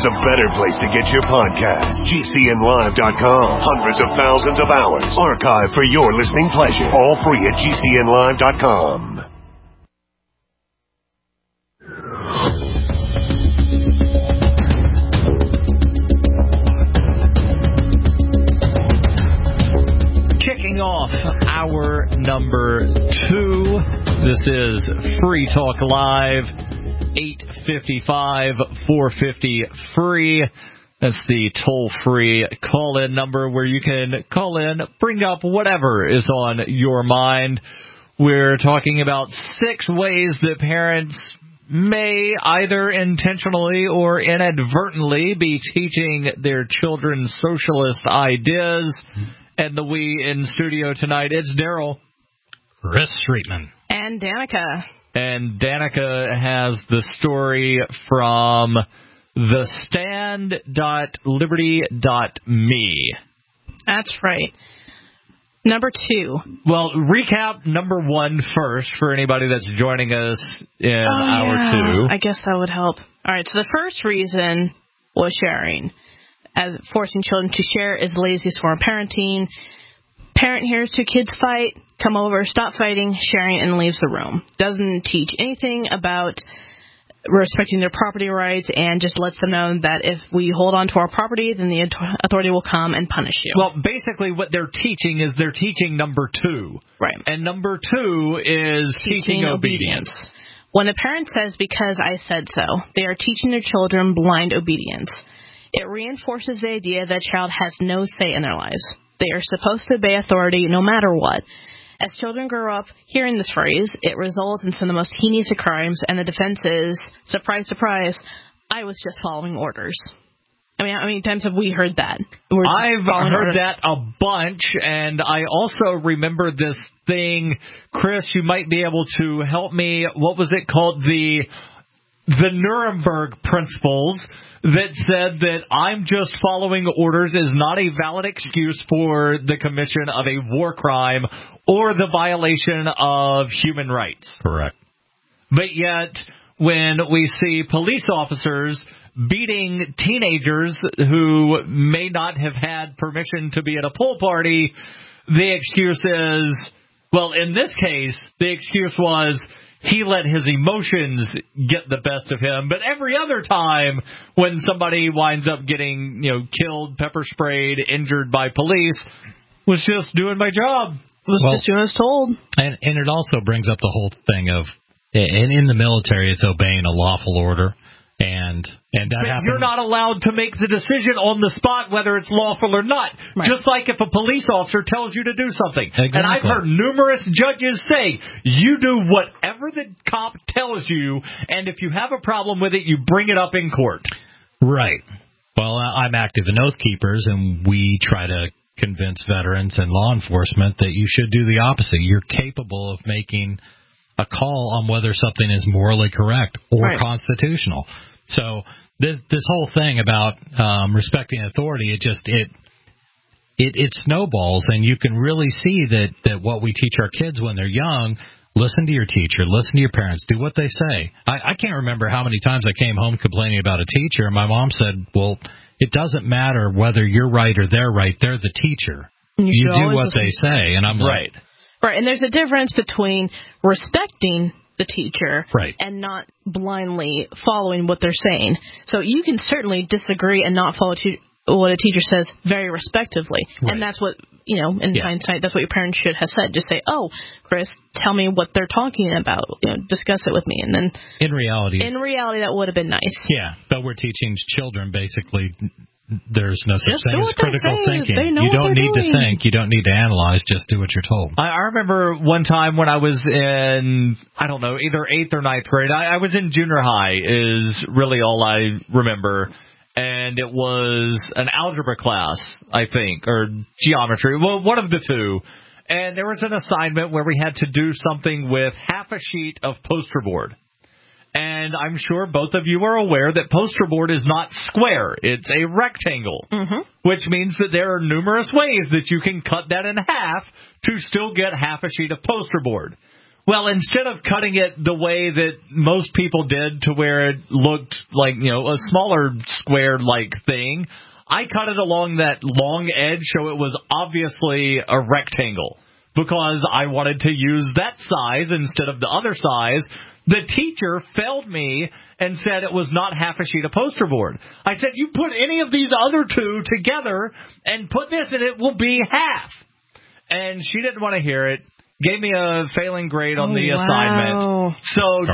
There's a better place to get your podcast. GCNlive.com. Hundreds of thousands of hours archived for your listening pleasure. All free at GCNlive.com. Kicking off hour number 2. This is Free Talk Live, 855-450-FREE. That's the toll-free call-in number where you can call in, bring up whatever is on your mind. We're talking about 6 ways that parents may either intentionally or inadvertently be teaching their children socialist ideas. And the we in studio tonight, it's Daryl, Chris Streetman, and Danica. And Danica has the story from thestand.liberty.me. That's right. Number 2. Well, recap number 1 first for anybody that's joining us in hour 2. I guess that would help. All right, so the first reason was sharing. As forcing children to share is the laziest form of parenting. Parent hears 2 kids fight, come over, stop fighting, sharing, and leaves the room. Doesn't teach anything about respecting their property rights and just lets them know that if we hold on to our property, then the authority will come and punish you. Well, basically what they're teaching is they're teaching number 2. Right. And number 2 is teaching obedience. When a parent says, because I said so, they are teaching their children blind obedience. It reinforces the idea that a child has no say in their lives. They are supposed to obey authority no matter what. As children grow up hearing this phrase, it results in some of the most heinous of crimes, and the defense is, surprise, surprise, I was just following orders. I mean, how many times have we heard that? I've heard that a bunch, and I also remember this thing. Chris, you might be able to help me. What was it called? The Nuremberg Principles, that said that I'm just following orders is not a valid excuse for the commission of a war crime or the violation of human rights. Correct. But yet, when we see police officers beating teenagers who may not have had permission to be at a pool party, the excuse is, well, in this case, the excuse was, he let his emotions get the best of him. But every other time when somebody winds up getting, killed, pepper sprayed, injured by police, was just doing my job. Just doing as told. And it also brings up the whole thing of, and in the military, it's obeying a lawful order. And that happens. You're not allowed to make the decision on the spot whether it's lawful or not. Right. Just like if a police officer tells you to do something. Exactly. And I've heard numerous judges say, you do whatever the cop tells you, and if you have a problem with it, you bring it up in court. Right. Well, I'm active in Oath Keepers, and we try to convince veterans and law enforcement that you should do the opposite. You're capable of making a call on whether something is morally correct or constitutional. So this whole thing about respecting authority, it snowballs, and you can really see that what we teach our kids when they're young, listen to your teacher, listen to your parents, do what they say. I can't remember how many times I came home complaining about a teacher, and my mom said, well, it doesn't matter whether you're right or they're right, they're the teacher. You do what they say, and I'm like... Right, and there's a difference between respecting the teacher and not blindly following what they're saying. So you can certainly disagree and not follow what a teacher says very respectively. Right. And that's what, in hindsight, that's what your parents should have said. Just say, oh, Chris, tell me what they're talking about. Discuss it with me. And then in reality, that would have been nice. Yeah, but we're teaching children basically there's no such thing as critical thinking. You don't need to think. You don't need to analyze. Just do what you're told. I remember one time when I was in, either 8th or 9th grade. I was in junior high is really all I remember. And it was an algebra class, I think, or geometry. Well, one of the two. And there was an assignment where we had to do something with half a sheet of poster board. And I'm sure both of you are aware that poster board is not square. It's a rectangle, which means that there are numerous ways that you can cut that in half to still get half a sheet of poster board. Well, instead of cutting it the way that most people did to where it looked like, a smaller square-like thing, I cut it along that long edge so it was obviously a rectangle because I wanted to use that size instead of the other size. The teacher failed me and said it was not half a sheet of poster board. I said, you put any of these other two together and put this and it will be half. And she didn't want to hear it. Gave me a failing grade on the assignment. So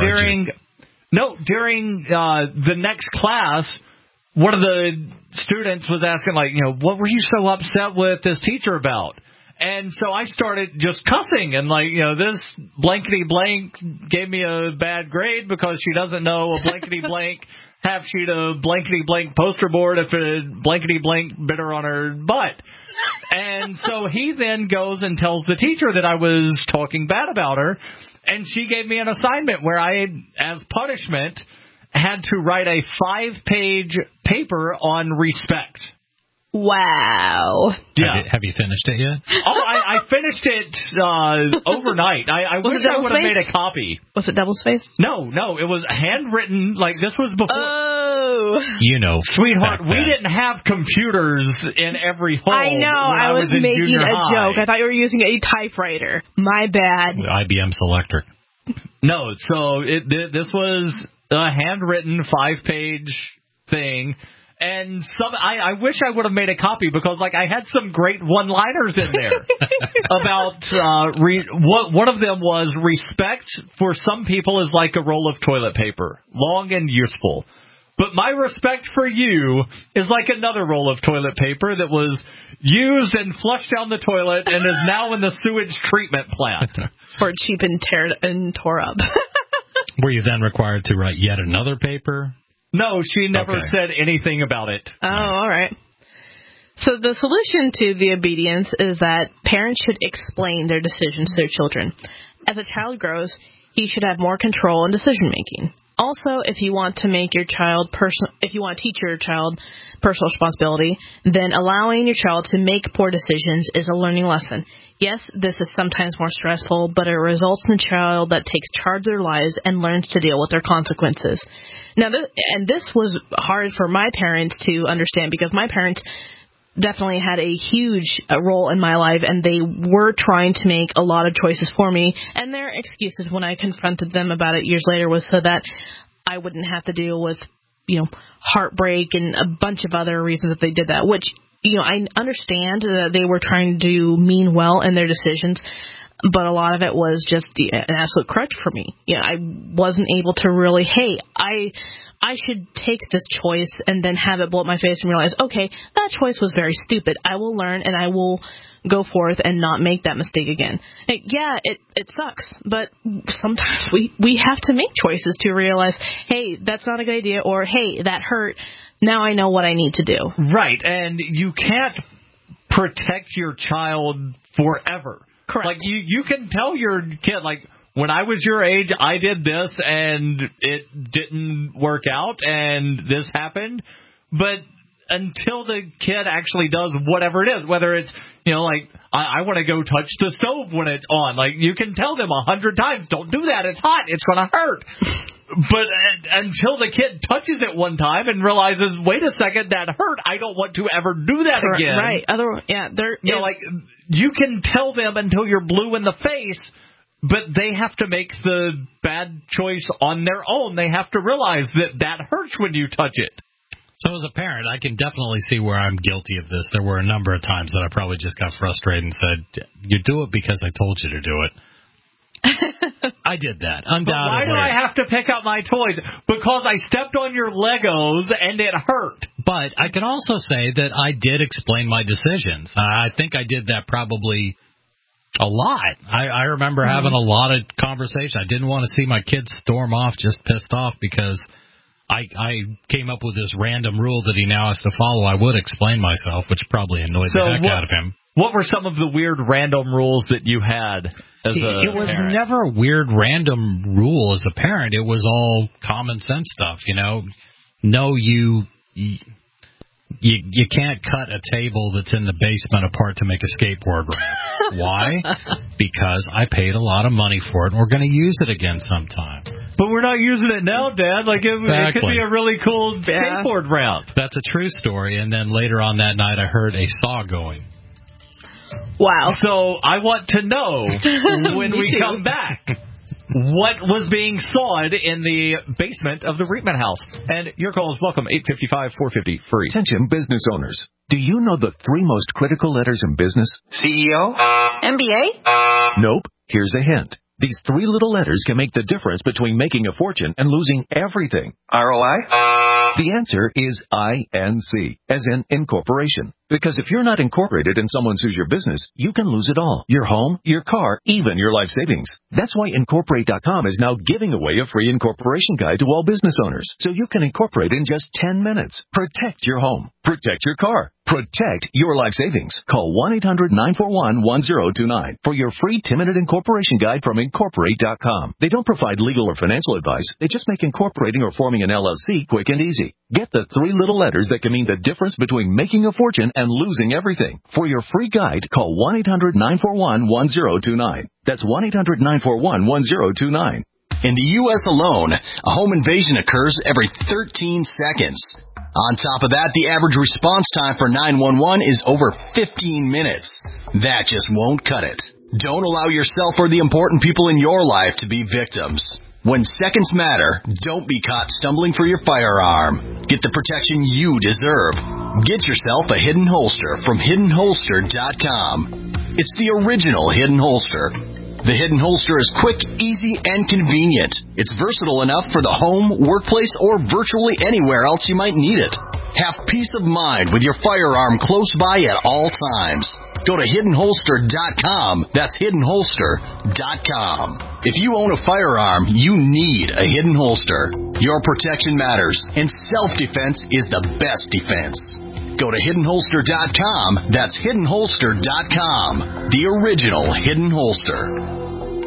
during the next class, one of the students was asking, what were you so upset with this teacher about? And so I started just cussing and this blankety blank gave me a bad grade because she doesn't know a blankety blank half sheet of blankety blank poster board if a blankety blank bit her on her butt. And so he then goes and tells the teacher that I was talking bad about her, and she gave me an assignment where I, as punishment, had to write a 5-page paper on respect. Wow. Yeah. Have you finished it yet? Oh, I finished it overnight. I wish I would have made a copy. Was it double-spaced? No, it was handwritten. This was before. Oh. Sweetheart, we didn't have computers in every home. I know. I was making a joke. I thought you were using a typewriter. My bad. IBM Selectric. No, so this was a handwritten 5-page thing. And I wish I would have made a copy because, I had some great one-liners in there about one of them was respect for some people is like a roll of toilet paper, long and useful. But my respect for you is like another roll of toilet paper that was used and flushed down the toilet and is now in the sewage treatment plant. For cheap and tore up. Were you then required to write yet another paper? No, she never said anything about it. Oh, all right. So the solution to the obedience is that parents should explain their decisions to their children. As a child grows, he should have more control in decision making. Also, if you want to teach your child personal responsibility, then allowing your child to make poor decisions is a learning lesson. Yes, this is sometimes more stressful, but it results in a child that takes charge of their lives and learns to deal with their consequences. Now, this was hard for my parents to understand because my parents definitely had a huge role in my life, and they were trying to make a lot of choices for me. And their excuses when I confronted them about it years later was so that I wouldn't have to deal with, heartbreak and a bunch of other reasons that they did that, which, I understand that they were trying to mean well in their decisions, but a lot of it was just an absolute crutch for me. I wasn't able to really, I should take this choice and then have it blow up my face and realize, okay, that choice was very stupid. I will learn and I will go forth and not make that mistake again. It sucks, but sometimes we have to make choices to realize, hey, that's not a good idea, or hey, that hurt. Now I know what I need to do. Right, and you can't protect your child forever. Correct. You can tell your kid, when I was your age, I did this, and it didn't work out, and this happened. But until the kid actually does whatever it is, whether it's, I want to go touch the stove when it's on. You can tell them 100 times, don't do that, it's hot, it's going to hurt. But until the kid touches it one time and realizes, wait a second, that hurt, I don't want to ever do that again. Right. You can tell them until you're blue in the face, but they have to make the bad choice on their own. They have to realize that hurts when you touch it. So as a parent, I can definitely see where I'm guilty of this. There were a number of times that I probably just got frustrated and said, you do it because I told you to do it. I did that, undoubtedly. But why do I have to pick up my toys? Because I stepped on your Legos and it hurt. But I can also say that I did explain my decisions. I think I did that probably a lot. I remember having a lot of conversation. I didn't want to see my kids storm off just pissed off because I came up with this random rule that he now has to follow. I would explain myself, which probably annoyed the heck out of him. What were some of the weird random rules that you had as a parent? It was never a weird random rule as a parent. It was all common sense stuff, you can't cut a table that's in the basement apart to make a skateboard ramp. Why? Because I paid a lot of money for it, and we're going to use it again sometime. But we're not using it now, Dad. Like it could be a really cool skateboard ramp. That's a true story. And then later on that night, I heard a saw going. Wow. So I want to know when we come back what was being sawed in the basement of the Reitman house. And your call is welcome, 855-450 free. Attention business owners. Do you know the 3 most critical letters in business? CEO? MBA? Nope. Here's a hint. These 3 little letters can make the difference between making a fortune and losing everything. ROI? The answer is INC, as in incorporation. Because if you're not incorporated and someone sues your business, you can lose it all. Your home, your car, even your life savings. That's why Incorporate.com is now giving away a free incorporation guide to all business owners. So you can incorporate in just 10 minutes. Protect your home. Protect your car. Protect your life savings. Call 1-800-941-1029 for your free 10-minute incorporation guide from Incorporate.com. They don't provide legal or financial advice. They just make incorporating or forming an LLC quick and easy. Get the 3 little letters that can mean the difference between making a fortune and losing everything. For your free guide, call 1-800-941-1029. That's 1-800-941-1029. In the U.S. alone, a home invasion occurs every 13 seconds. On top of that, the average response time for 911 is over 15 minutes. That just won't cut it. Don't allow yourself or the important people in your life to be victims. When seconds matter, don't be caught stumbling for your firearm. Get the protection you deserve. Get yourself a Hidden Holster from HiddenHolster.com. It's the original Hidden Holster. The Hidden Holster is quick, easy, and convenient. It's versatile enough for the home, workplace, or virtually anywhere else you might need it. Have peace of mind with your firearm close by at all times. Go to HiddenHolster.com. That's HiddenHolster.com. If you own a firearm, you need a Hidden Holster. Your protection matters, and self-defense is the best defense. Go to HiddenHolster.com. That's HiddenHolster.com. The original Hidden Holster.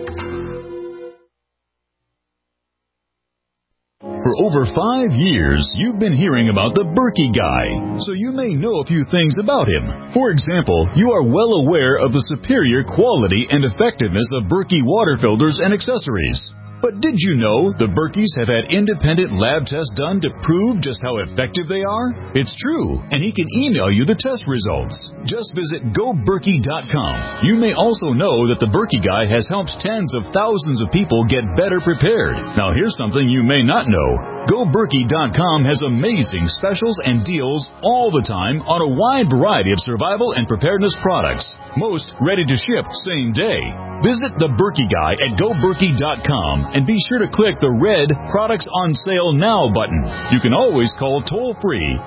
For over 5 years, you've been hearing about the Berkey Guy, so you may know a few things about him. For example, you are well aware of the superior quality and effectiveness of Berkey water filters and accessories. But did you know the Berkeys have had independent lab tests done to prove just how effective they are? It's true, and he can email you the test results. Just visit GoBerkey.com. You may also know that the Berkey Guy has helped tens of thousands of people get better prepared. Now here's something you may not know. GoBerkey.com has amazing specials and deals all the time on a wide variety of survival and preparedness products. Most ready to ship same day. Visit the Berkey Guy at GoBerkey.com and be sure to click the red Products on Sale Now button. You can always call toll-free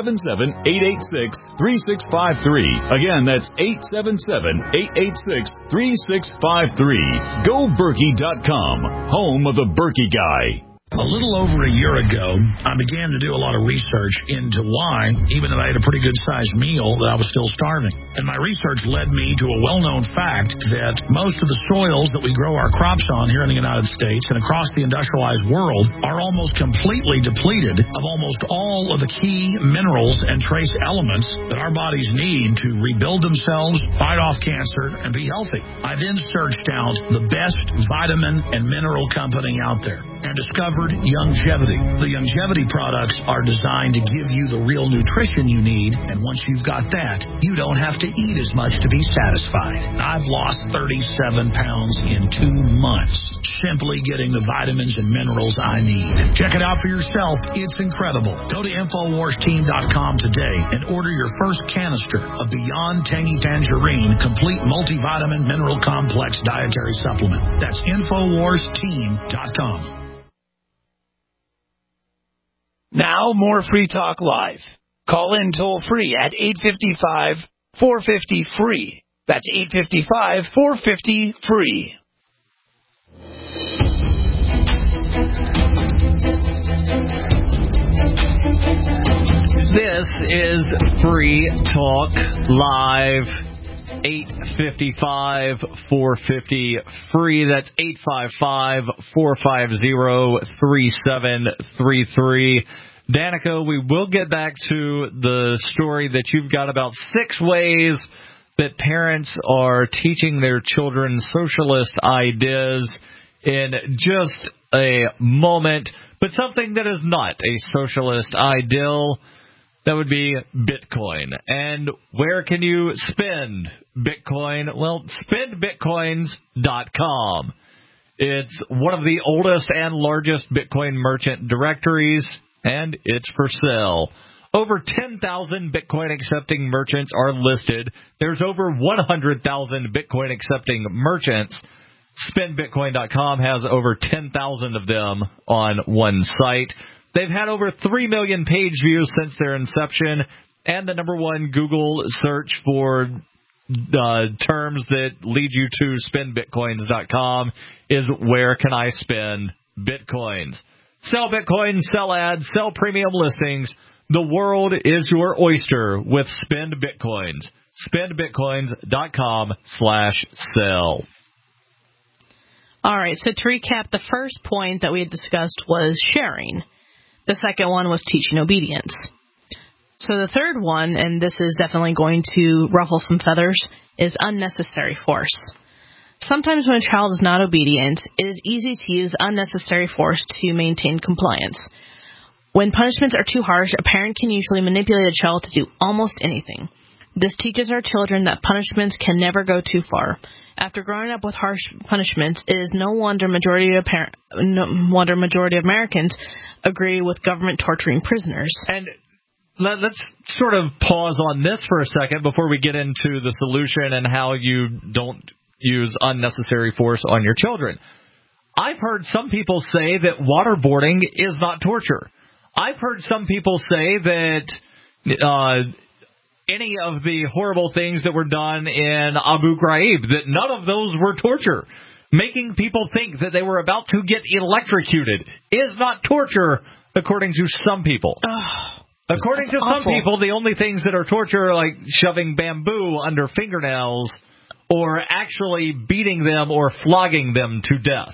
877-886-3653. Again, that's 877-886-3653. GoBerkey.com, home of the Berkey Guy. A little over a year ago, I began to do a lot of research into why, even though I had a pretty good-sized meal, that I was still starving. And my research led me to a well-known fact that most of the soils that we grow our crops on here in the United States and across the industrialized world are almost completely depleted of almost all of the key minerals and trace elements that our bodies need to rebuild themselves, fight off cancer, and be healthy. I then searched out the best vitamin and mineral company out there and discovered Youngevity. The Youngevity products are designed to give you the real nutrition you need, and once you've got that, you don't have to eat as much to be satisfied. I've lost 37 pounds in 2 months, simply getting the vitamins and minerals I need. Check it out for yourself. It's incredible. Go to InfoWarsTeam.com today and order your first canister of Beyond Tangy Tangerine Complete Multivitamin Mineral Complex Dietary Supplement. That's InfoWarsTeam.com. Now, more Free Talk Live. Call in toll-free at 855-450-FREE. That's 855-450-FREE. This is Free Talk Live. 855-450-FREE. That's 855-450-3733. Danica, we will get back to the story that you've got about 6 ways that parents are teaching their children socialist ideas in just a moment. But something that is not a socialist ideal, that would be Bitcoin. And where can you spend Bitcoin? Well, spendbitcoins.com. It's one of the oldest and largest Bitcoin merchant directories, and it's for sale. Over 10,000 Bitcoin-accepting merchants are listed. There's over 100,000 Bitcoin-accepting merchants. SpendBitcoin.com has over 10,000 of them on one site. They've had over 3 million page views since their inception, and the #1 Google search for terms that lead you to spendbitcoins.com is where can I spend Bitcoins. Sell Bitcoins, sell ads, sell premium listings. The world is your oyster with Spend Bitcoins. Spendbitcoins.com/sell. All right, so to recap, the first point that we had discussed was sharing. The second one was teaching obedience. So the third one, and this is definitely going to ruffle some feathers, is unnecessary force. Sometimes when a child is not obedient, it is easy to use unnecessary force to maintain compliance. When punishments are too harsh, a parent can usually manipulate a child to do almost anything. This teaches our children that punishments can never go too far. After growing up with harsh punishments, it is no wonder majority of Americans agree with government torturing prisoners. And let's sort of pause on this for a second before we get into the solution and how you don't use unnecessary force on your children. I've heard some people say that waterboarding is not torture. I've heard some people say that any of the horrible things that were done in Abu Ghraib, that none of those were torture. Making people think that they were about to get electrocuted is not torture, according to some people. According to some people, the only things that are torture are like shoving bamboo under fingernails or actually beating them or flogging them to death.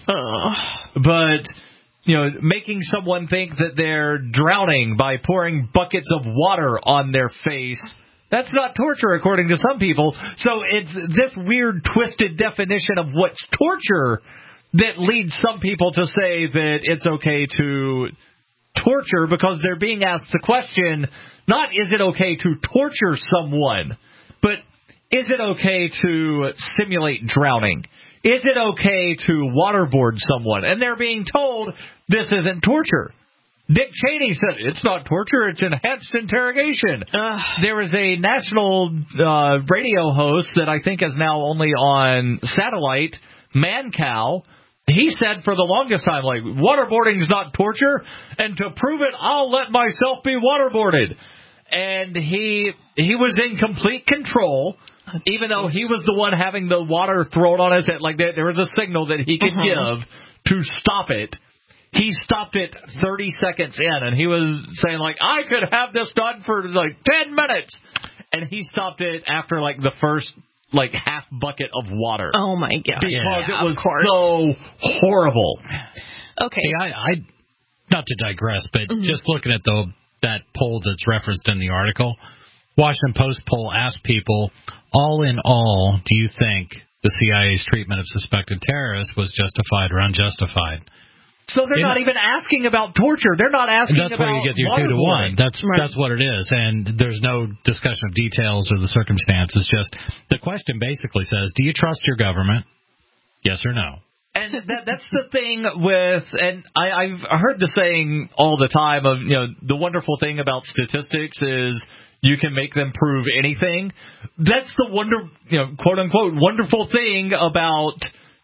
But, making someone think that they're drowning by pouring buckets of water on their face, that's not torture, according to some people. So it's this weird, twisted definition of what's torture that leads some people to say that it's okay to torture because they're being asked the question, not is it okay to torture someone, but is it okay to simulate drowning? Is it okay to waterboard someone? And they're being told this isn't torture. Dick Cheney said it's not torture, it's enhanced interrogation. There was a national radio host that I think is now only on satellite, Mancow. He said for the longest time, waterboarding's not torture, and to prove it, I'll let myself be waterboarded. And he was in complete control, even though he was the one having the water thrown on his head. There was a signal that he could give to stop it. He stopped it 30 seconds in, and he was saying, I could have this done for, 10 minutes. And he stopped it after, the first, half bucket of water. Oh, my God. Because it was so horrible. Okay. I not to digress, but just looking at that poll that's referenced in the article, Washington Post poll asked people, all in all, do you think the CIA's treatment of suspected terrorists was justified or unjustified? So they're not even asking about torture. They're not asking about That's where you get your 2-to-1. That's what it is. And there's no discussion of details or the circumstances. Just the question basically says, do you trust your government? Yes or no? And that's the thing with, and I've heard the saying all the time of, the wonderful thing about statistics is you can make them prove anything. That's the quote unquote wonderful thing about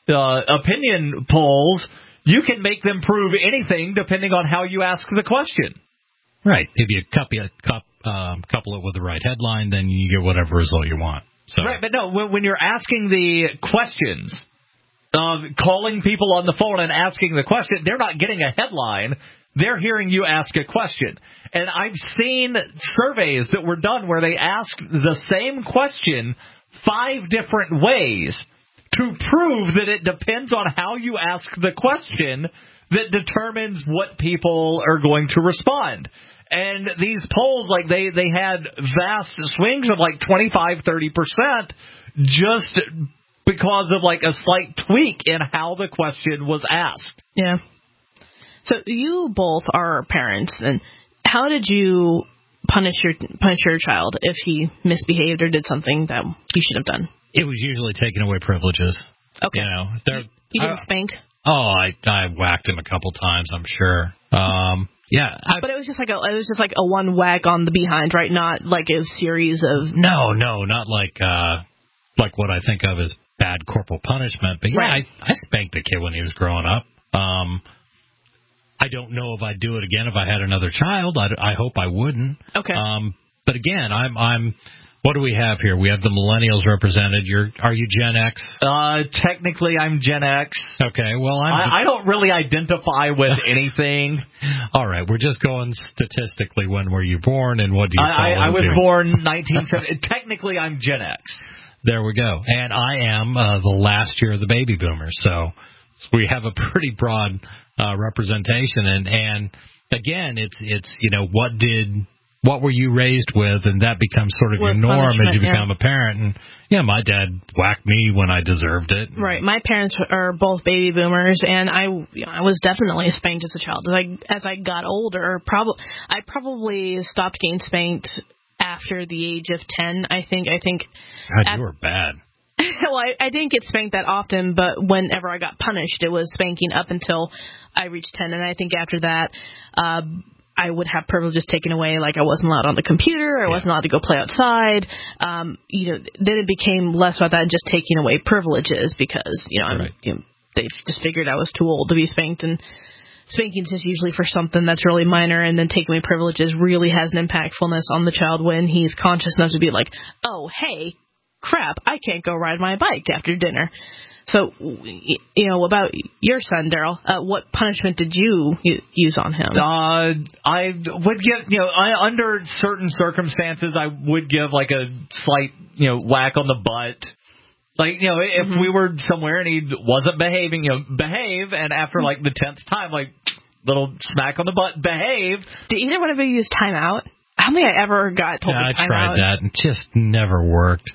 opinion polls. You can make them prove anything depending on how you ask the question. Right. If you couple it with the right headline, then you get whatever result you want. So. Right, but no, when you're asking the questions, calling people on the phone and asking the question, they're not getting a headline. They're hearing you ask a question. And I've seen surveys that were done where they asked the same question 5 different ways to prove that it depends on how you ask the question that determines what people are going to respond. And these polls, like, they had vast swings of like 25-30% just because of like a slight tweak in how the question was asked. Yeah. So you both are parents, and how did you punish your child if he misbehaved or did something that he shouldn't have done? It was usually taking away privileges. Okay. You know, you didn't spank? Oh, I whacked him a couple times, I'm sure. Yeah, but it was just like a one whack on the behind, right? Not like a series of. No, not like what I think of as bad corporal punishment. But yeah, right. I spanked the kid when he was growing up. I don't know if I'd do it again if I had another child. I hope I wouldn't. Okay. But again, I'm. What do we have here? We have the millennials represented. Are you Gen X? Technically, I'm Gen X. Okay. Well, I don't really identify with anything. All right. We're just going statistically. When were you born, and what do you fall into? I was born 1970. Technically, I'm Gen X. There we go. And I am the last year of the baby boomers. So we have a pretty broad representation. And again, it's what were you raised with, and that becomes sort of your norm as you become a parent. And yeah, my dad whacked me when I deserved it. Right. My parents are both baby boomers, and I was definitely spanked as a child. As I got older, I probably stopped getting spanked after the age of 10. I think. God, you were bad. Well, I didn't get spanked that often, but whenever I got punished, it was spanking up until I reached 10. And I think after that, I would have privileges taken away, like I wasn't allowed on the computer, I wasn't allowed to go play outside. Then it became less about that and just taking away privileges because, they just figured I was too old to be spanked. And spanking's just usually for something that's really minor, and then taking away privileges really has an impactfulness on the child when he's conscious enough to be like, oh, hey, crap, I can't go ride my bike after dinner. So, about your son, Daryl, what punishment did you use on him? I would give, under certain circumstances, I would give like a slight, whack on the butt. Like, if we were somewhere and he wasn't behaving, behave, and after like the 10th time, like, little smack on the butt, behave. Did either one of you use timeout? I don't think I ever got told to timeout. I tried that and just never worked.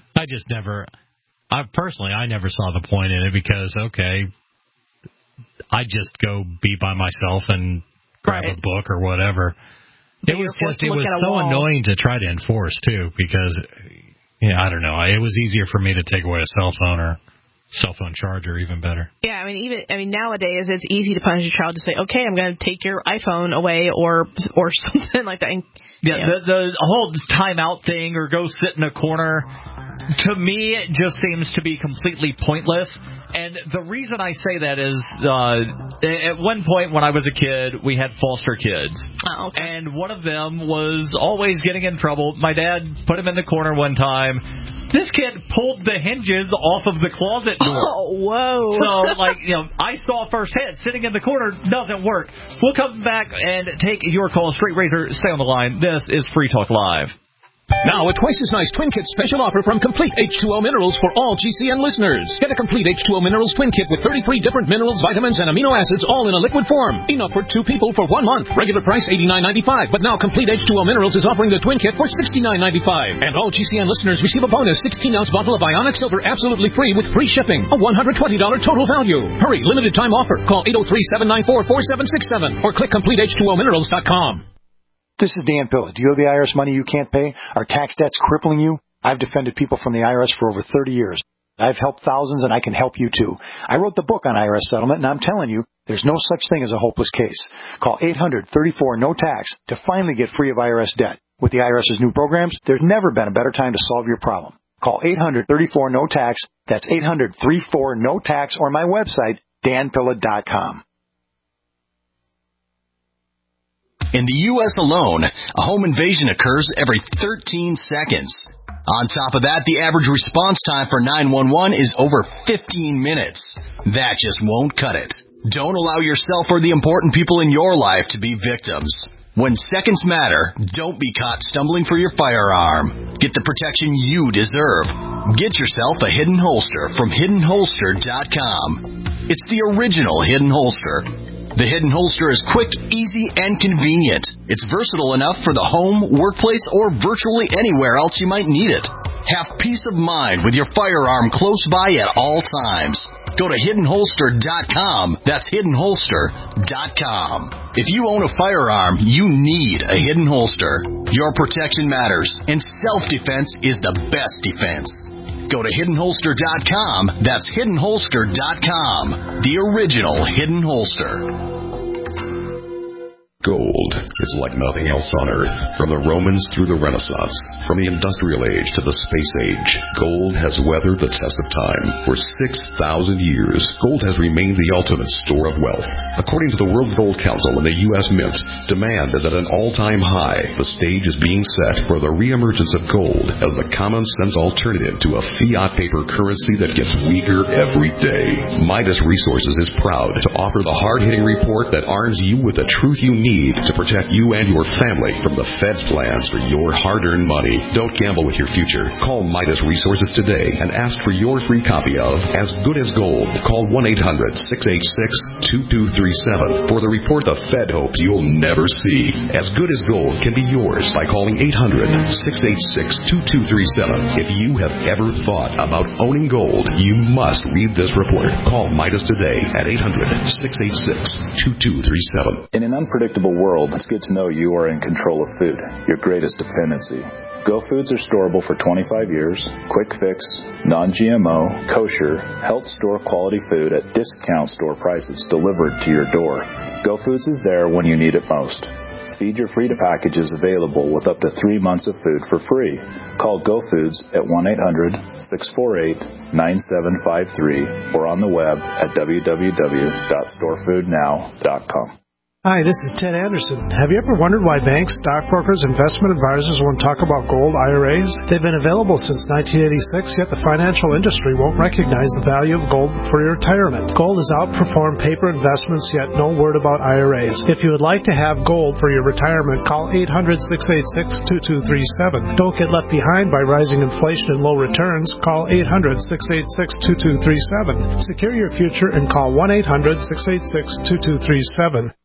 I never saw the point in it because, okay, I just go be by myself and grab a book or whatever. It was so annoying to try to enforce, too, because, I don't know. It was easier for me to take away a cell phone or cell phone charger, even better. Yeah, nowadays it's easy to punish a child to say, okay, I'm going to take your iPhone away or something like that. The whole timeout thing or go sit in a corner, to me, it just seems to be completely pointless. And the reason I say that is, at one point when I was a kid, we had foster kids. Oh, okay. And one of them was always getting in trouble. My dad put him in the corner one time. This kid pulled the hinges off of the closet door. Oh, whoa. So, I saw firsthand, sitting in the corner doesn't work. We'll come back and take your call. Straight Razor, stay on the line. This is Free Talk Live. Now, a twice as nice Twin Kit special offer from Complete H2O Minerals for all GCN listeners. Get a Complete H2O Minerals Twin Kit with 33 different minerals, vitamins, and amino acids all in a liquid form. Enough for 2 people for 1 month. Regular price $89.95, but now Complete H2O Minerals is offering the Twin Kit for $69.95. And all GCN listeners receive a bonus 16-ounce bottle of Ionic Silver absolutely free with free shipping. A $120 total value. Hurry, limited time offer. Call 803-794-4767 or click CompleteH2OMinerals.com. This is Dan Pilla. Do you owe the IRS money you can't pay? Are tax debts crippling you? I've defended people from the IRS for over 30 years. I've helped thousands, and I can help you too. I wrote the book on IRS settlement, and I'm telling you, there's no such thing as a hopeless case. Call 800-34-NO-TAX to finally get free of IRS debt. With the IRS's new programs, there's never been a better time to solve your problem. Call 800-34-NO-TAX. That's 800-34-NO-TAX, or my website, danpilla.com. In the U.S. alone, a home invasion occurs every 13 seconds. On top of that, the average response time for 911 is over 15 minutes. That just won't cut it. Don't allow yourself or the important people in your life to be victims. When seconds matter, don't be caught stumbling for your firearm. Get the protection you deserve. Get yourself a Hidden Holster from HiddenHolster.com. It's the original Hidden Holster. The Hidden Holster is quick, easy, and convenient. It's versatile enough for the home, workplace, or virtually anywhere else you might need it. Have peace of mind with your firearm close by at all times. Go to hiddenholster.com. That's hiddenholster.com. If you own a firearm, you need a Hidden Holster. Your protection matters, and self-defense is the best defense. Go to hiddenholster.com. That's hiddenholster.com. The original Hidden Holster. Gold is like nothing else on Earth. From the Romans through the Renaissance, from the Industrial Age to the Space Age, gold has weathered the test of time. For 6,000 years, gold has remained the ultimate store of wealth. According to the World Gold Council and the U.S. Mint, demand is at an all-time high. The stage is being set for the reemergence of gold as the common-sense alternative to a fiat paper currency that gets weaker every day. Midas Resources is proud to offer the hard-hitting report that arms you with the truth you need to protect you and your family from the Fed's plans for your hard-earned money. Don't gamble with your future. Call Midas Resources today and ask for your free copy of As Good as Gold. Call 1-800-686-2237 for the report the Fed hopes you'll never see. As Good as Gold can be yours by calling 800-686-2237. If you have ever thought about owning gold, you must read this report. Call Midas today at 800-686-2237. In an unpredictable world, it's good to know you are in control of food, your greatest dependency. Go Foods are storable for 25 years, quick fix, non-GMO, kosher, health store quality food at discount store prices delivered to your door. Go Foods is there when you need it most. Feed Your Free to Package is available with up to 3 months of food for free. Call Go Foods at 1-800-648-9753 or on the web at www.storefoodnow.com. Hi, this is Ted Anderson. Have you ever wondered why banks, stockbrokers, investment advisors won't talk about gold IRAs? They've been available since 1986, yet the financial industry won't recognize the value of gold for your retirement. Gold has outperformed paper investments, yet no word about IRAs. If you would like to have gold for your retirement, call 800-686-2237. Don't get left behind by rising inflation and low returns. Call 800-686-2237. Secure your future and call 1-800-686-2237.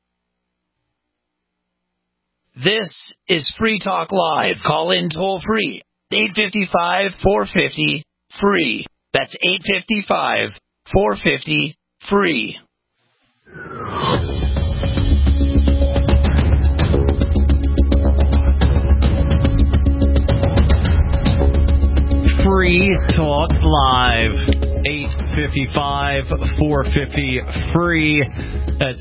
This is Free Talk Live. Call in toll free. 855-450-FREE. That's 855-450-FREE. Free Talk Live. 855-450-FREE. That's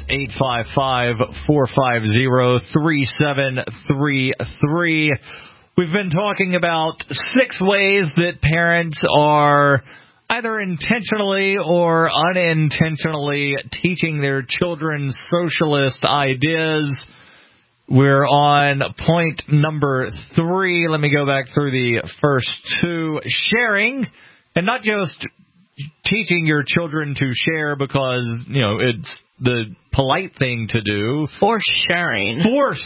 855-450-3733. We've been talking about 6 ways that parents are either intentionally or unintentionally teaching their children socialist ideas. We're on point number 3. Let me go back through the first 2. Sharing, and not just teaching your children to share because, it's the polite thing to do. Forced sharing.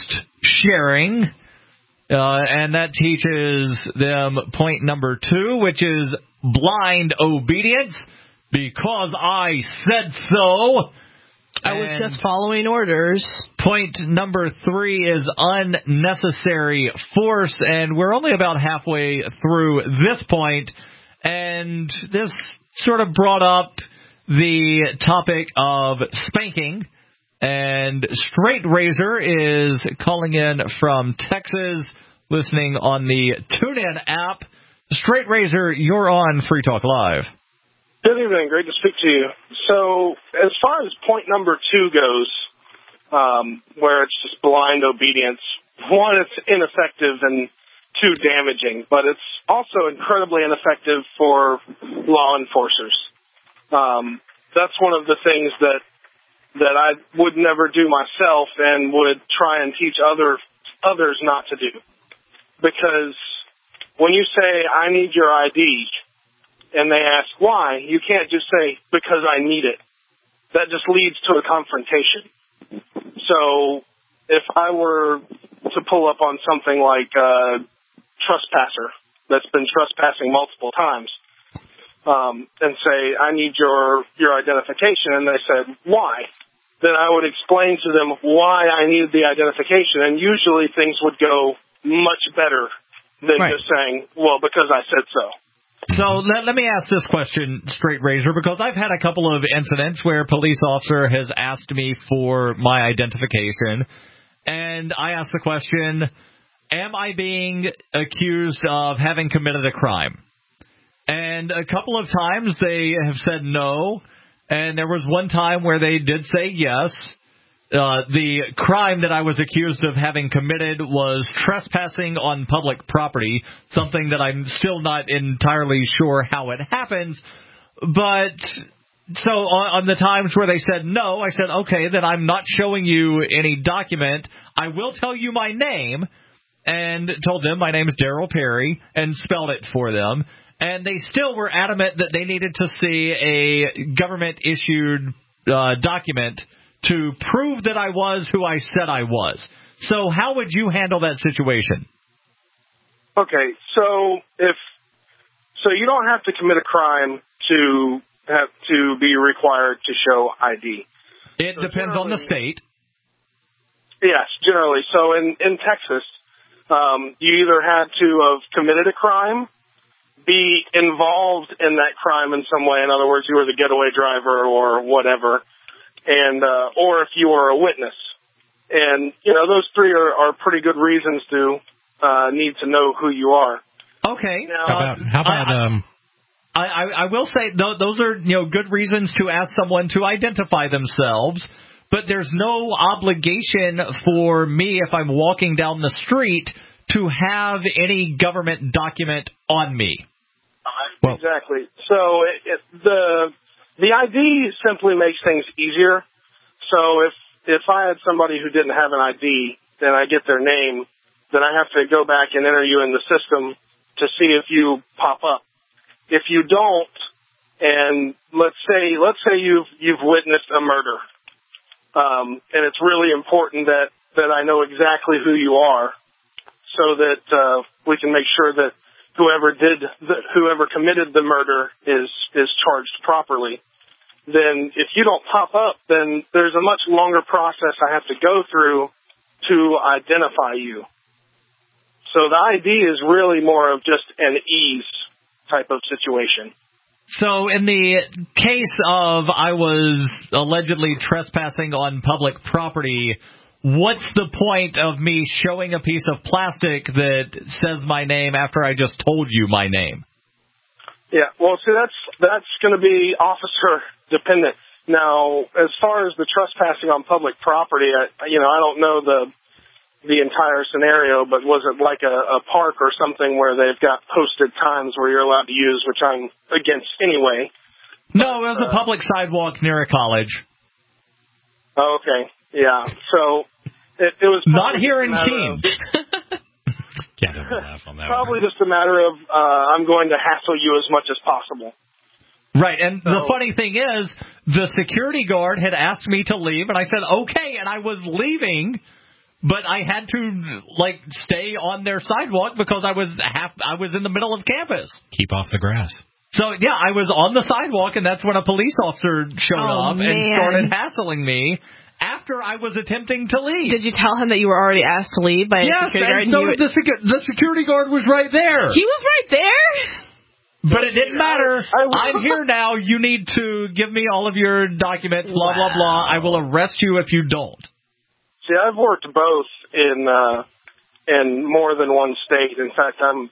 And that teaches them point number 2, which is blind obedience. Because I said so. I was just following orders. Point number 3 is unnecessary force. And we're only about halfway through this point. And this sort of brought up the topic of spanking. And Straight Razor is calling in from Texas, listening on the TuneIn app. Straight Razor, you're on Free Talk Live. Good evening. Great to speak to you. So as far as point number 2 goes, where it's just blind obedience, 1, it's ineffective, and 2, damaging. But it's also incredibly ineffective for law enforcers. That's one of the things that I would never do myself and would try and teach others not to do. Because when you say, I need your ID, and they ask why, you can't just say, because I need it. That just leads to a confrontation. So if I were to pull up on something like a trespasser that's been trespassing multiple times, and say, I need your identification, and they said, why? then I would explain to them why I needed the identification, and usually things would go much better than just saying, well, because I said so. So let me ask this question, Straight Razor, because I've had a couple of incidents where a police officer has asked me for my identification, and I ask the question, am I being accused of having committed a crime? And a couple of times they have said no, and there was one time where they did say yes. The crime that I was accused of having committed was trespassing on public property, something that I'm still not entirely sure how it happens. But so on the times where they said no, I said, okay, then I'm not showing you any document. I will tell you my name, and told them my name is Daryl Perry and spelled it for them. And they still were adamant that they needed to see a government-issued document to prove that I was who I said I was. So how would you handle that situation? Okay, so you don't have to commit a crime to have to be required to show ID. It depends on the state. Yes, generally. So in Texas, you either had to have committed a crime, be involved in that crime in some way. In other words, you were the getaway driver or whatever, and or if you were a witness. And, you know, those three are pretty good reasons to need to know who you are. Okay. Now, how about I will say those are, you know, good reasons to ask someone to identify themselves, but there's no obligation for me if I'm walking down the street to have any government document on me. Exactly. So the ID simply makes things easier. So if I had somebody who didn't have an ID, then I get their name, then I have to go back and enter you in the system to see if you pop up. If you don't, and let's say you've witnessed a murder, and it's really important that I know exactly who you are, so that we can make sure that whoever committed the murder is charged properly. Then if you don't pop up, then there's a much longer process I have to go through to identify you. So the ID is really more of just an ease type of situation. So in the case of I was allegedly trespassing on public property, what's the point of me showing a piece of plastic that says my name after I just told you my name? Yeah, well, see, that's going to be officer dependent. Now, as far as the trespassing on public property, I don't know the entire scenario, but was it like a park or something where they've got posted times where you're allowed to use, which I'm against anyway? No, it was a public sidewalk near a college. Oh, okay, yeah. So it was not here in Keene. Can't ever laugh on that. Probably just a matter of I'm going to hassle you as much as possible. Right, and the funny thing is, the security guard had asked me to leave, and I said okay, and I was leaving. But I had to stay on their sidewalk because I was in the middle of campus. Keep off the grass. So yeah, I was on the sidewalk, and that's when a police officer showed up and started hassling me after I was attempting to leave. Did you tell him that you were already asked to leave by a security guard? Yes, the security guard was right there. He was right there? But it didn't matter. I'm here now. You need to give me all of your documents, blah, blah, blah. I will arrest you if you don't. See, I've worked both in more than one state. In fact, I'm,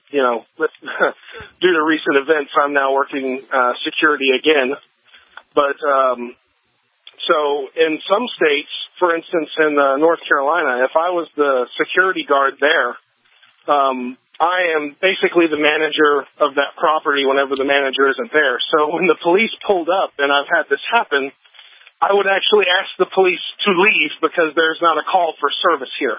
due to recent events, I'm now working security again. But so in some states, for instance, in North Carolina, if I was the security guard there, I am basically the manager of that property whenever the manager isn't there. So when the police pulled up, and I've had this happen, I would actually ask the police to leave because there's not a call for service here.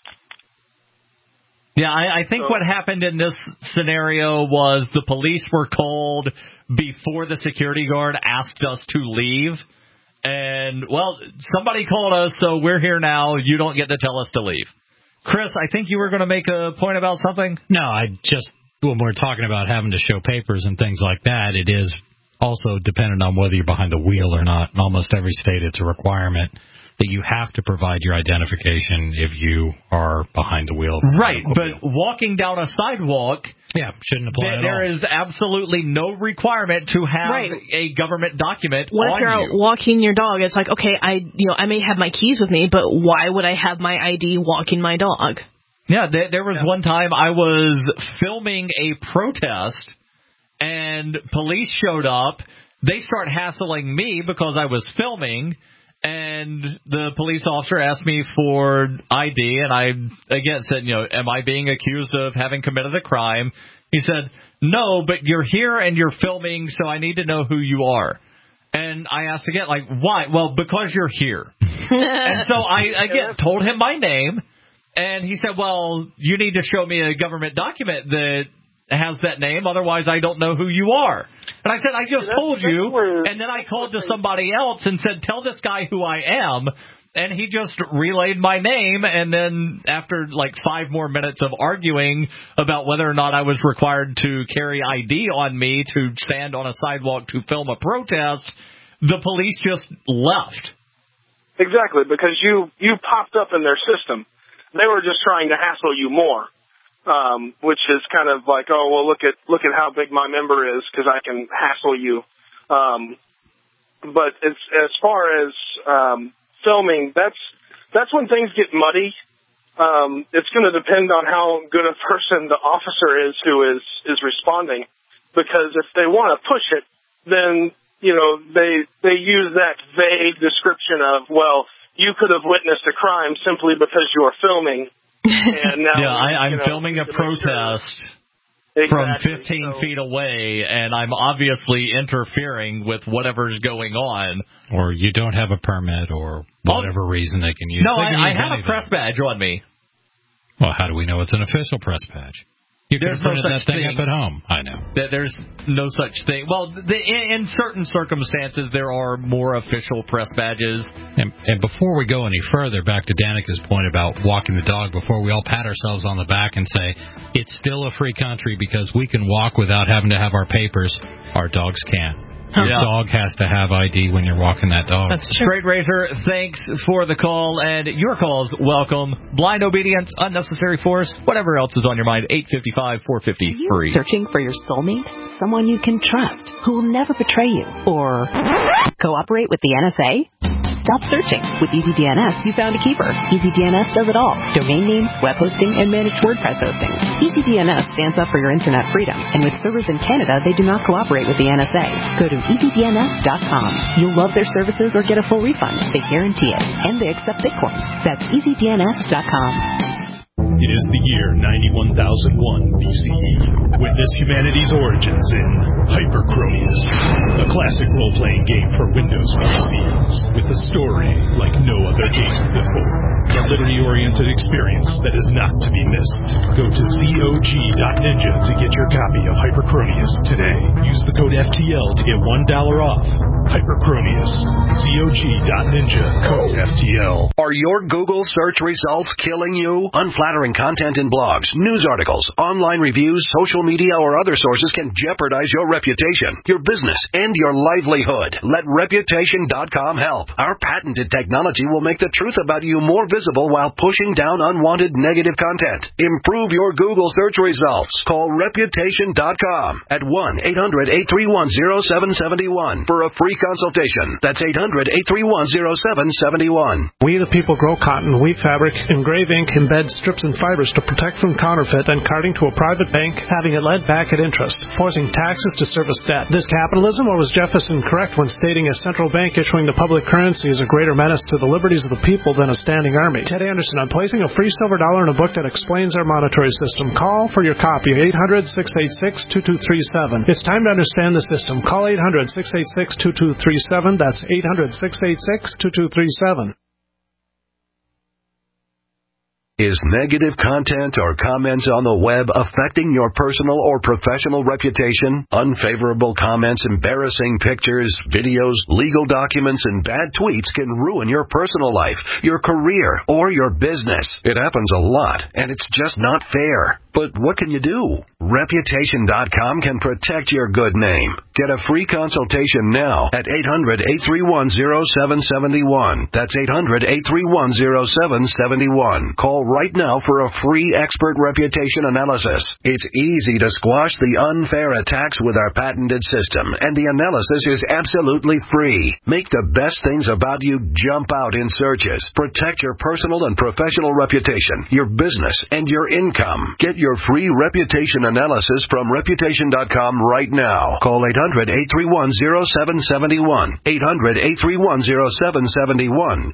Yeah, I think what happened in this scenario was the police were called before the security guard asked us to leave. And, well, somebody called us, so we're here now. You don't get to tell us to leave. Chris, I think you were going to make a point about something? No, when we're talking about having to show papers and things like that, it is also dependent on whether you're behind the wheel or not. In almost every state, it's a requirement that you have to provide your identification if you are behind the wheel. Right, but walking down a sidewalk, shouldn't apply at all. There is absolutely no requirement to have a government document What if you're out walking your dog? It's like, okay, I may have my keys with me, but why would I have my ID walking my dog? Yeah, there was one time I was filming a protest, and police showed up. They start hassling me because I was filming, and the police officer asked me for ID, and I, again, said, am I being accused of having committed a crime? He said, no, but you're here and you're filming, so I need to know who you are. And I asked again, why? Well, because you're here. And so I, again, told him my name, and he said, well, you need to show me a government document that has that name, otherwise I don't know who you are. And I said, I just told you, and then I called to somebody else and said, tell this guy who I am, and he just relayed my name, and then after 5 more minutes of arguing about whether or not I was required to carry ID on me to stand on a sidewalk to film a protest, the police just left. Exactly, because you popped up in their system. They were just trying to hassle you more. Which is kind of like, oh, well, look at how big my member is because I can hassle you. But as far as filming, that's when things get muddy. It's going to depend on how good a person the officer is who is responding. Because if they want to push it, then they use that vague description of, well, you could have witnessed a crime simply because you are filming. And now, I'm filming a protest from 15 feet away, and I'm obviously interfering with whatever's going on. Or you don't have a permit, or whatever reason they can use. No, I have a press badge on me. Well, how do we know it's an official press badge? You could have printed that thing up at home. I know. There's no such thing. Well, in certain circumstances, there are more official press badges. And before we go any further, back to Danica's point about walking the dog, before we all pat ourselves on the back and say, it's still a free country because we can walk without having to have our papers, our dogs can't. Your dog has to have ID when you're walking that dog. That's Straight Razor, thanks for the call, and your calls welcome. Blind obedience, unnecessary force, whatever else is on your mind, 855-450-FREE. Are you searching for your soulmate? Someone you can trust, who will never betray you, or cooperate with the NSA? Stop searching. With EasyDNS, you found a keeper. EasyDNS does it all. Domain name, web hosting, and managed WordPress hosting. EasyDNS stands up for your internet freedom, and with servers in Canada, they do not cooperate with the NSA. Go to EasyDNS.com. You'll love their services or get a full refund. They guarantee it, and they accept Bitcoin. That's EasyDNS.com. It is the year 91,001 BCE. Witness humanity's origins in Hyperchronius, a classic role-playing game for Windows PCs with a story like no other game before. A literary-oriented experience that is not to be missed. Go to ZOG.ninja to get your copy of Hyperchronius today. Use the code FTL to get $1 off. Hyperchronius. ZOG.ninja. Code FTL. Are your Google search results killing you? Unflattering content in blogs, news articles, online reviews, social media, or other sources can jeopardize your reputation, your business, and your livelihood. Let Reputation.com help. Our patented technology will make the truth about you more visible while pushing down unwanted negative content. Improve your Google search results. Call Reputation.com at 1-800-831-0771 for a free consultation. That's 800-831-0771. We the people grow cotton, weave fabric, engrave ink, embed strips and fibers to protect from counterfeit and carting to a private bank, having it lent back at interest, forcing taxes to service debt. This capitalism, or was Jefferson correct when stating a central bank issuing the public currency is a greater menace to the liberties of the people than a standing army? Ted Anderson, I'm placing a free silver dollar in a book that explains our monetary system. Call for your copy, 800-686-2237. It's time to understand the system. Call 800-686-2237. That's 800-686-2237. Is negative content or comments on the web affecting your personal or professional reputation? Unfavorable comments, embarrassing pictures, videos, legal documents, and bad tweets can ruin your personal life, your career, or your business. It happens a lot, and it's just not fair. But what can you do? Reputation.com can protect your good name. Get a free consultation now at 800-831-0771. That's 800-831-0771. Call right now for a free expert reputation analysis. It's easy to squash the unfair attacks with our patented system, and the analysis is absolutely free. Make the best things about you jump out in searches. Protect your personal and professional reputation, your business, and your income. Get your free reputation analysis from Reputation.com right now. Call 800-831-0771. 800-831-0771.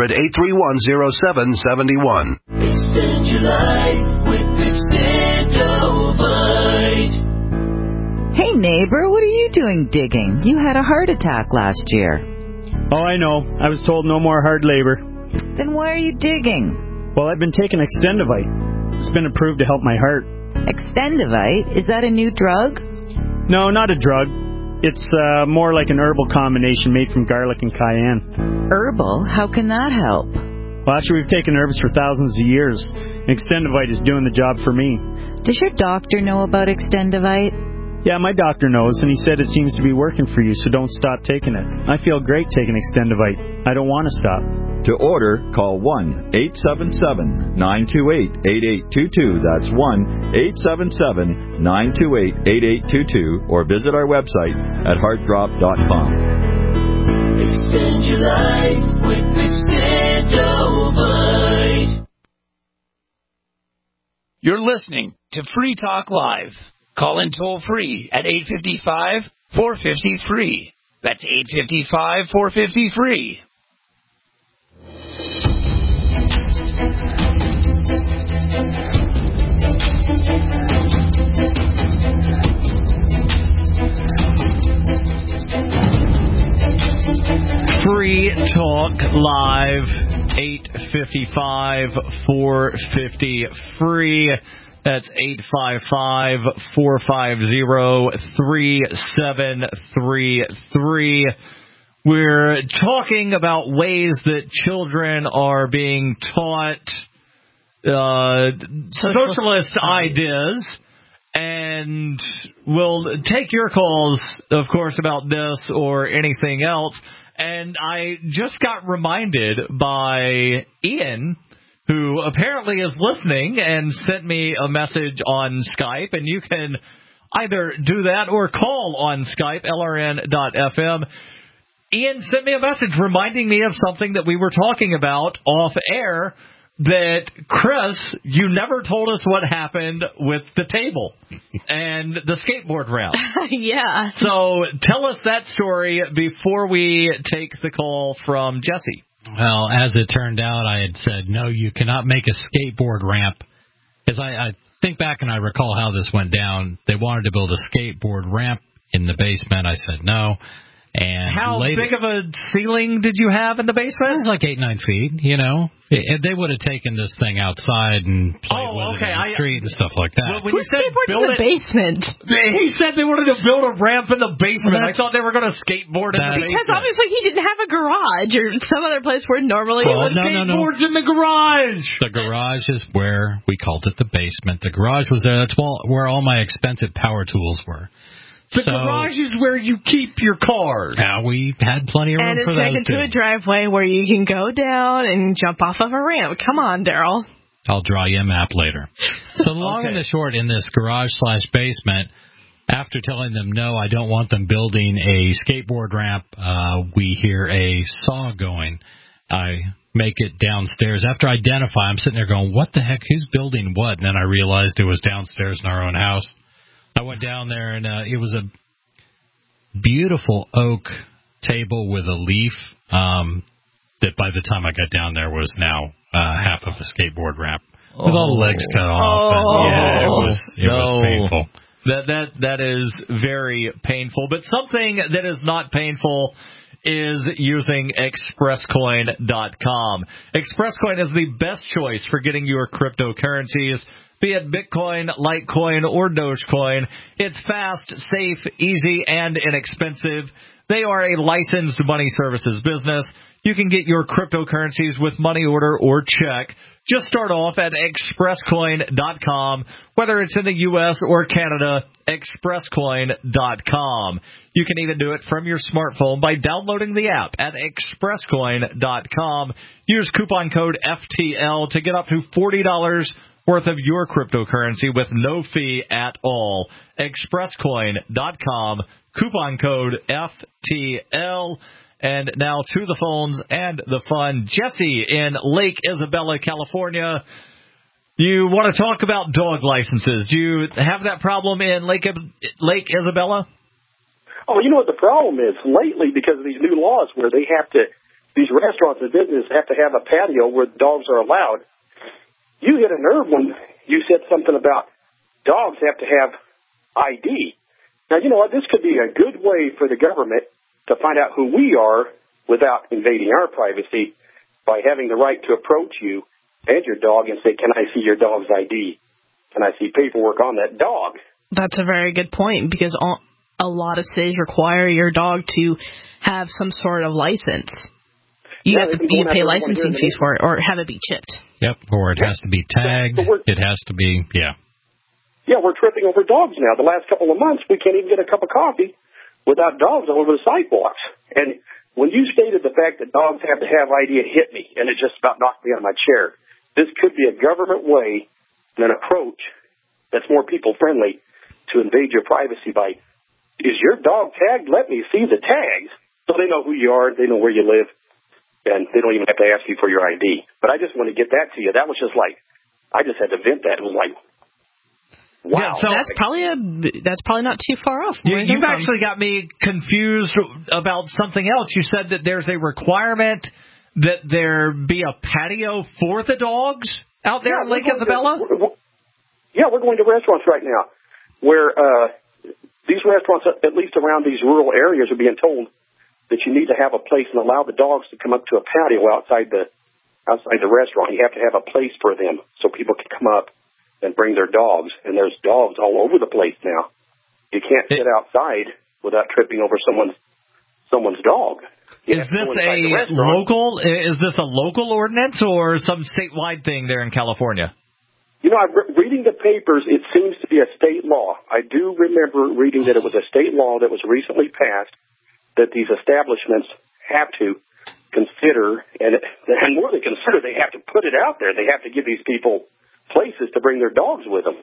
800-831-0771. Extend your life with Extendovite. Hey neighbor, what are you doing digging? You had a heart attack last year. Oh, I know. I was told no more hard labor. Then why are you digging? Well, I've been taking Extendovite. It's been approved to help my heart. Extendovite? Is that a new drug? No, not a drug. It's more like an herbal combination made from garlic and cayenne. Herbal? How can that help? Well, actually, we've taken herbs for thousands of years. Extendovite is doing the job for me. Does your doctor know about Extendovite? Yeah, my doctor knows, and he said it seems to be working for you, so don't stop taking it. I feel great taking Extendovite. I don't want to stop. To order, call 1-877-928-8822. That's 1-877-928-8822, or visit our website at heartdrop.com. Extend your life with Extendovite. You're listening to Free Talk Live. Call in toll free at 855-450-FREE. That's 855-450-FREE. Free Talk Live, 855-450-FREE. That's 855-450-3733. We're talking about ways that children are being taught socialist ideas. And we'll take your calls, of course, about this or anything else. And I just got reminded by Ian, who apparently is listening and sent me a message on Skype. And you can either do that or call on Skype, LRN.FM. Ian sent me a message reminding me of something that we were talking about off air, that, Chris, you never told us what happened with the table and the skateboard ramp. Yeah. So tell us that story before we take the call from Jesse. Well, as it turned out, I had said, no, you cannot make a skateboard ramp. Because I think back and I recall how this went down. They wanted to build a skateboard ramp in the basement. I said no. And how big of a ceiling did you have in the basement? It was like 8-9 feet, you know. They would have taken this thing outside and played with it in the street and stuff like that. Well, when you said build in the basement? He said they wanted to build a ramp in the basement. I thought they were going to skateboard in the basement. Because obviously he didn't have a garage or some other place where normally it was skateboards in the garage. The garage is where we called it the basement. The garage was there. That's where all my expensive power tools were. The garage is where you keep your cars. Now, we had plenty of room for those, and it's connected to a driveway where you can go down and jump off of a ramp. Come on, Daryl. I'll draw you a map later. So the long and the short, in this garage/basement, after telling them, no, I don't want them building a skateboard ramp, we hear a saw going. I make it downstairs. After I identify, I'm sitting there going, what the heck? Who's building what? And then I realized it was downstairs in our own house. I went down there, and it was a beautiful oak table with a leaf that by the time I got down there was now half of a skateboard ramp with all the legs cut off. And, it was painful. That is very painful. But something that is not painful is using ExpressCoin.com. ExpressCoin is the best choice for getting your cryptocurrencies, be it Bitcoin, Litecoin, or Dogecoin. It's fast, safe, easy, and inexpensive. They are a licensed money services business. You can get your cryptocurrencies with money order or check. Just start off at ExpressCoin.com, whether it's in the U.S. or Canada, ExpressCoin.com. You can even do it from your smartphone by downloading the app at ExpressCoin.com. Use coupon code FTL to get up to $40 worth of your cryptocurrency with no fee at all. ExpressCoin.com, coupon code FTL. And now to the phones and the fun. Jesse in Lake Isabella, California. You want to talk about dog licenses. Do you have that problem in Lake Isabella? Oh, you know what the problem is? Lately, because of these new laws where these restaurants and businesses have to have a patio where dogs are allowed, you hit a nerve when you said something about dogs have to have ID. Now, you know what? This could be a good way for the government to find out who we are without invading our privacy by having the right to approach you and your dog and say, can I see your dog's ID? Can I see paperwork on that dog? That's a very good point, because a lot of cities require your dog to have some sort of license. You pay licensing fees for it, or have it be chipped. Yep, or it has to be tagged. It has to be, Yeah, we're tripping over dogs now. The last couple of months, we can't even get a cup of coffee without dogs all over the sidewalks. And when you stated the fact that dogs have to have ID, it hit me, and it just about knocked me out of my chair. This could be a government way and an approach that's more people-friendly to invade your privacy by, is your dog tagged? Let me see the tags. So they know who you are, they know where you live, and they don't even have to ask you for your ID. But I just want to get that to you. That was just like, I just had to vent that. It was like, wow. Yeah, so that's probably not too far off. You've actually got me confused about something else. You said that there's a requirement that there be a patio for the dogs out there in Lake Isabella? We're going to restaurants right now where these restaurants, at least around these rural areas, are being told that you need to have a place and allow the dogs to come up to a patio outside the restaurant. You have to have a place for them so people can come up and bring their dogs, and there's dogs all over the place now. You can't sit outside without tripping over someone's dog. Is this a local ordinance or some statewide thing there in California? You know, reading the papers, it seems to be a state law. I do remember reading that it was a state law that was recently passed that these establishments have to consider, and more than consider, they have to put it out there. They have to give these people places to bring their dogs with them.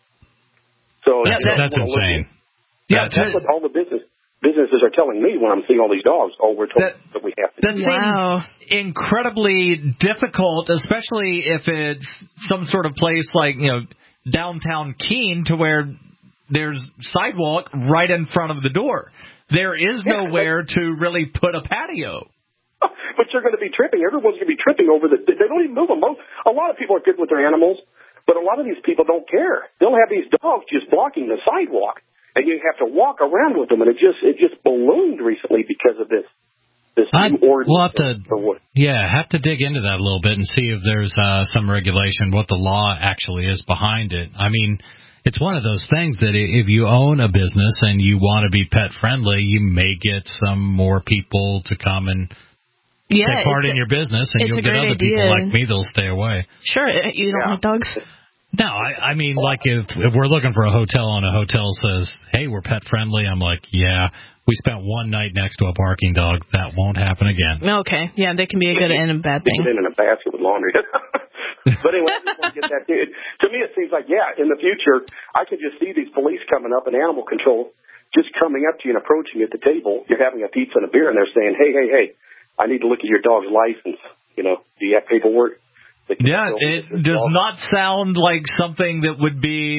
So that's insane. That's what all the businesses are telling me when I'm seeing all these dogs. Oh, we're told that we have to. That seems incredibly difficult, especially if it's some sort of place like, downtown Keene, to where there's sidewalk right in front of the door. There is nowhere to really put a patio. But you're going to be tripping. Everyone's going to be tripping over the. They don't even move them. A lot of people are good with their animals, but a lot of these people don't care. They'll have these dogs just blocking the sidewalk, and you have to walk around with them. And it just ballooned recently because of this new ordinance. We'll have to dig into that a little bit and see if there's some regulation, what the law actually is behind it. I mean, it's one of those things that if you own a business and you want to be pet friendly, you may get some more people to come and take part in your business, and you'll get other people like me that'll stay away. Sure. You don't like dogs? No, I mean, like if we're looking for a hotel and a hotel says, hey, we're pet friendly, I'm like, yeah, we spent one night next to a barking dog. That won't happen again. Okay. Yeah, they can be a good and a bad thing. Put it in a basket with laundry. But anyway, I just want to get that. To me, it seems like, in the future, I can just see these police coming up and animal control just coming up to you and approaching you at the table. You're having a pizza and a beer, and they're saying, hey, I need to look at your dog's license. Do you have paperwork? Yeah, it does not sound like something that would be,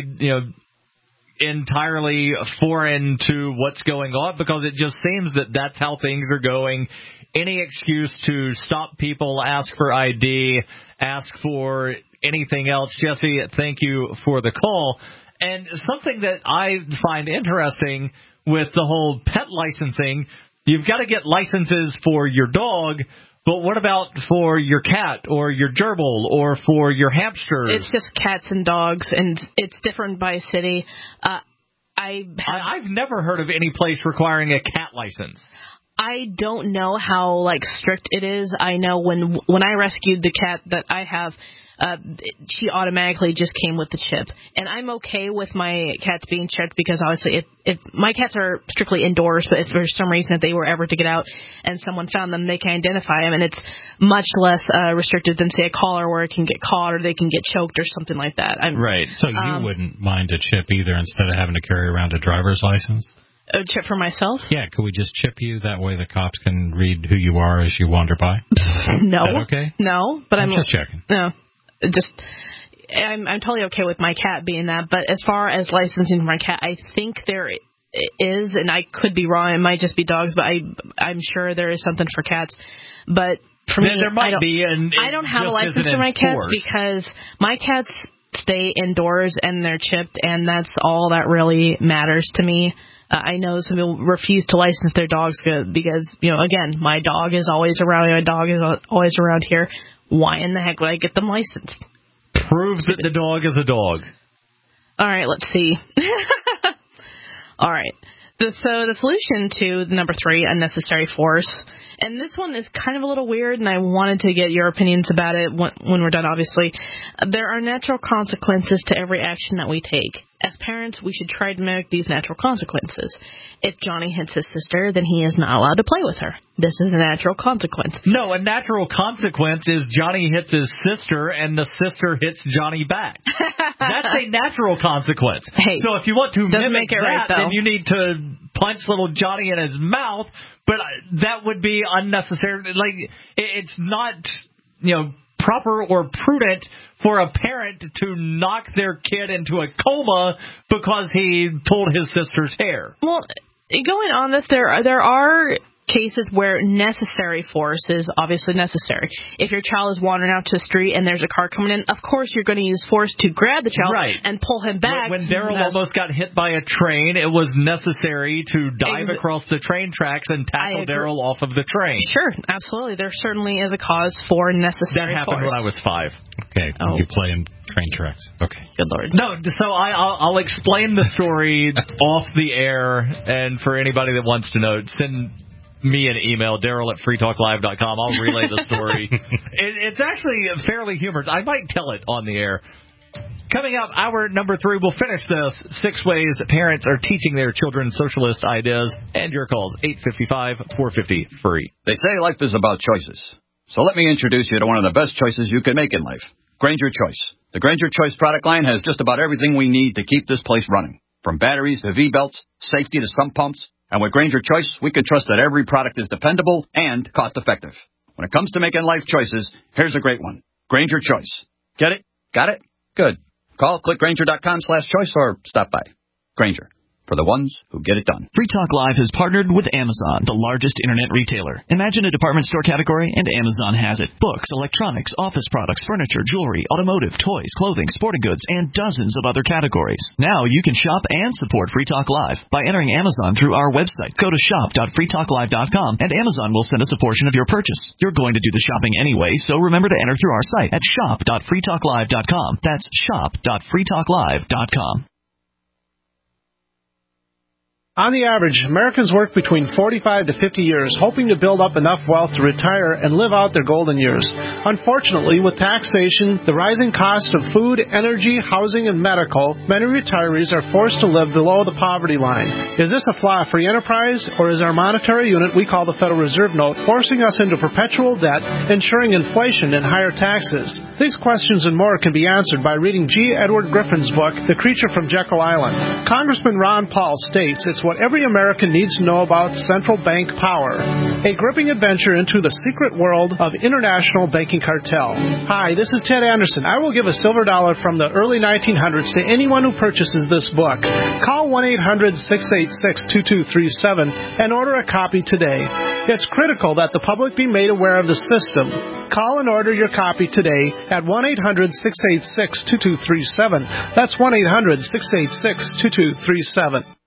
entirely foreign to what's going on, because it just seems that that's how things are going. Any excuse to stop people, ask for ID, ask for anything else. Jesse, thank you for the call. And something that I find interesting with the whole pet licensing, you've got to get licenses for your dog, but what about for your cat or your gerbil or for your hamsters? It's just cats and dogs, and it's different by city. I've never heard of any place requiring a cat license. I don't know how strict it is. I know when I rescued the cat that I have, she automatically just came with the chip, and I'm okay with my cats being chipped because obviously if my cats are strictly indoors, but if for some reason if they were ever to get out and someone found them, they can identify them, and it's much less restricted than say a collar where it can get caught or they can get choked or something like that. Right. So you wouldn't mind a chip either instead of having to carry around a driver's license? A chip for myself? Yeah, could we just chip you? That way the cops can read who you are as you wander by? No. Is that okay? No, but I'm just checking. No. I'm totally okay with my cat being that, but as far as licensing for my cat, I think there is, and I could be wrong, it might just be dogs, but I'm sure there is something for cats. But for me, there might be, and I don't have a license for my cats because my cats stay indoors and they're chipped, and that's all that really matters to me. I know some people refuse to license their dogs because, again, my dog is always around. My dog is always around here. Why in the heck would I get them licensed? Proves that the dog is a dog. All right, let's see. All right. So the solution to number 3, unnecessary force, and this one is kind of a little weird, and I wanted to get your opinions about it when we're done, obviously. There are natural consequences to every action that we take. As parents, we should try to mimic these natural consequences. If Johnny hits his sister, then he is not allowed to play with her. This is a natural consequence. No, a natural consequence is Johnny hits his sister and the sister hits Johnny back. That's a natural consequence. Hey, so if you want to mimic it right, then you need to punch little Johnny in his mouth, but that would be unnecessary. It's not, proper or prudent for a parent to knock their kid into a coma because he pulled his sister's hair. Well, going on this, there are cases where necessary force is obviously necessary. If your child is wandering out to the street and there's a car coming in, of course you're going to use force to grab the child and pull him back. When Daryl almost got hit by a train, it was necessary to dive across the train tracks and tackle Daryl off of the train. Sure, absolutely. There certainly is a cause for necessary force. That happened when I was 5. Okay, you play in train tracks. Okay. Good Lord. No, so I'll explain the story off the air, and for anybody that wants to know, send me an email, Daryl@freetalklive.com. I'll relay the story. It's actually fairly humorous. I might tell it on the air. Coming up, hour number 3, we'll finish this 6 ways parents are teaching their children socialist ideas, and your calls, 855-450-FREE. They say life is about choices. So let me introduce you to one of the best choices you can make in life, Grainger Choice. The Grainger Choice product line has just about everything we need to keep this place running, from batteries to V-belts, safety to sump pumps. And with Grainger Choice, we can trust that every product is dependable and cost-effective. When it comes to making life choices, here's a great one. Grainger Choice. Get it? Got it? Good. Call clickgrainger.com/choice or stop by. Grainger. For the ones who get it done. Free Talk Live has partnered with Amazon, the largest internet retailer. Imagine a department store category, and Amazon has it. Books, electronics, office products, furniture, jewelry, automotive, toys, clothing, sporting goods, and dozens of other categories. Now you can shop and support Free Talk Live by entering Amazon through our website. Go to shop.freetalklive.com, and Amazon will send us a portion of your purchase. You're going to do the shopping anyway, so remember to enter through our site at shop.freetalklive.com. That's shop.freetalklive.com. On the average, Americans work between 45 to 50 years, hoping to build up enough wealth to retire and live out their golden years. Unfortunately, with taxation, the rising cost of food, energy, housing, and medical, many retirees are forced to live below the poverty line. Is this a flaw of free enterprise, or is our monetary unit we call the Federal Reserve Note forcing us into perpetual debt, ensuring inflation and higher taxes? These questions and more can be answered by reading G. Edward Griffin's book, The Creature from Jekyll Island. Congressman Ron Paul states it's what every American needs to know about central bank power. A gripping adventure into the secret world of international banking cartel. Hi, this is Ted Anderson. I will give a silver dollar from the early 1900s to anyone who purchases this book. Call 1-800-686-2237 and order a copy today. It's critical that the public be made aware of the system. Call and order your copy today at 1-800-686-2237. That's 1-800-686-2237.